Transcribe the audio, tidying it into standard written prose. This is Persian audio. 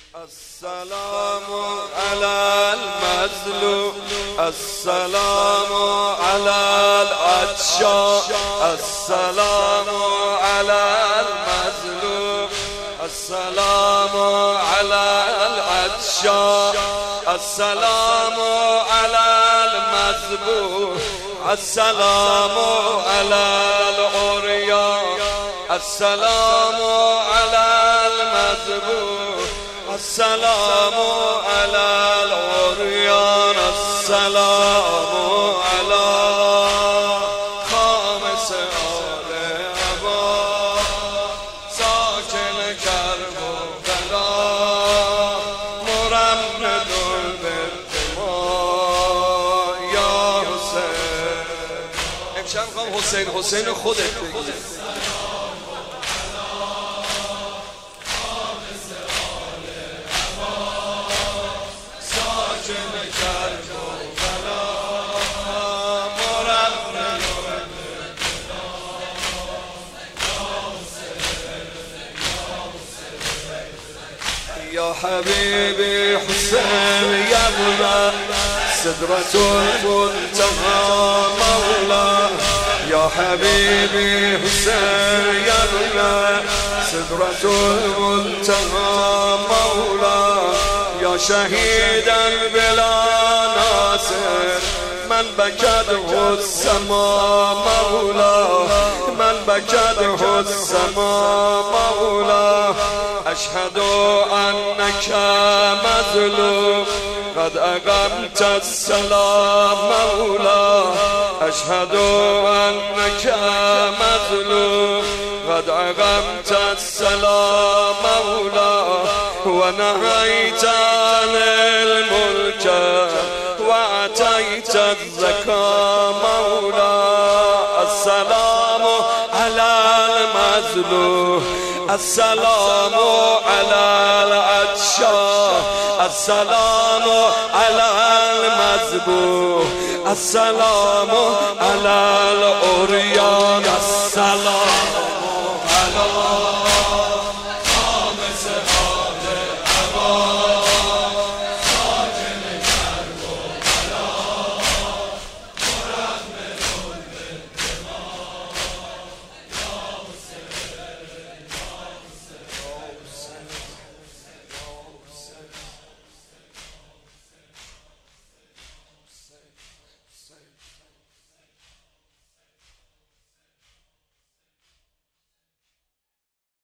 السلام على المظلوم، السلام على العطشان، السلام على المظلوم، السلام على العطشان، السلام على المذبوح، السلام على العريان، السلام على المذبوح، السلام على العريان، السلام على خامس آل عبا ساکن کربلا مرمد بالدماء یا حسین. امشب میخوام حسین خودت بگی. يا حبيبي حسين يا ابن سدرة المنتهى مولا، يا حبيبي حسين يا ابن سدرة المنتهى مولا، يا شهيدا بلا ناصر من بكته السماء مولا، من بكته السماء مولا، أشهد أنك مظلوم قد أقمت السلام مولا، أشهد أنك مظلوم قد أقمت السلام مولا، ونهيت عن الملك وأتيت الزكاة مولا، السلام على المظلوم، السلام على العطشان، السلام على المذبوح، السلام على العريان، السلام على